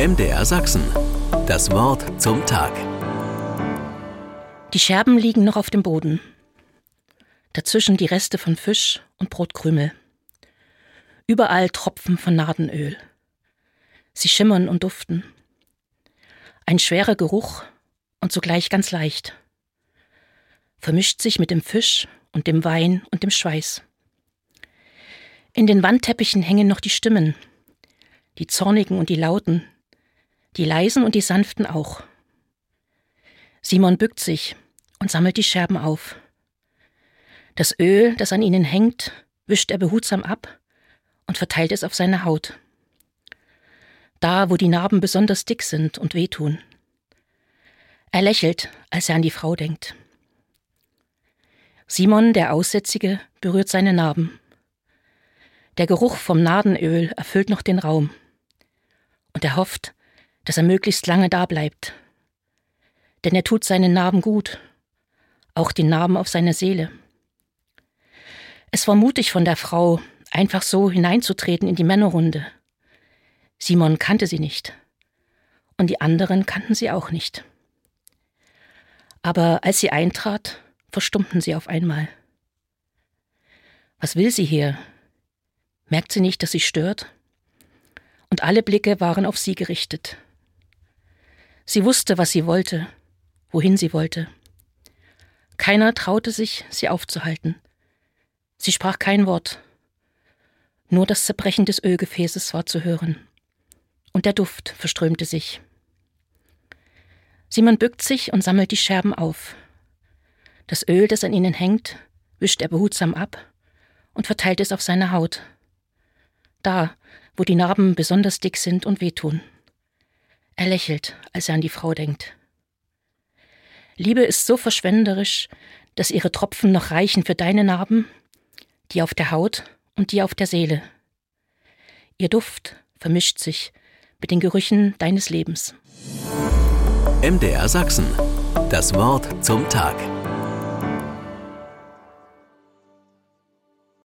MDR Sachsen. Das Wort zum Tag. Die Scherben liegen noch auf dem Boden. Dazwischen die Reste von Fisch und Brotkrümel. Überall Tropfen von Nardenöl. Sie schimmern und duften. Ein schwerer Geruch und zugleich ganz leicht. Vermischt sich mit dem Fisch und dem Wein und dem Schweiß. In den Wandteppichen hängen noch die Stimmen. Die zornigen und die lauten. Die leisen und die sanften auch. Simon bückt sich und sammelt die Scherben auf. Das Öl, das an ihnen hängt, wischt er behutsam ab und verteilt es auf seine Haut. Da, wo die Narben besonders dick sind und wehtun. Er lächelt, als er an die Frau denkt. Simon, der Aussätzige, berührt seine Narben. Der Geruch vom Nardenöl erfüllt noch den Raum. Und er hofft, dass er möglichst lange da bleibt. Denn er tut seinen Narben gut, auch den Narben auf seiner Seele. Es war mutig von der Frau, einfach so hineinzutreten in die Männerrunde. Simon kannte sie nicht. Und die anderen kannten sie auch nicht. Aber als sie eintrat, verstummten sie auf einmal. Was will sie hier? Merkt sie nicht, dass sie stört? Und alle Blicke waren auf sie gerichtet. Sie wusste, was sie wollte, wohin sie wollte. Keiner traute sich, sie aufzuhalten. Sie sprach kein Wort. Nur das Zerbrechen des Ölgefäßes war zu hören. Und der Duft verströmte sich. Simon bückt sich und sammelt die Scherben auf. Das Öl, das an ihnen hängt, wischt er behutsam ab und verteilt es auf seine Haut. Da, wo die Narben besonders dick sind und wehtun. Er lächelt, als er an die Frau denkt. Liebe ist so verschwenderisch, dass ihre Tropfen noch reichen für deine Narben, die auf der Haut und die auf der Seele. Ihr Duft vermischt sich mit den Gerüchen deines Lebens. MDR Sachsen. Das Wort zum Tag.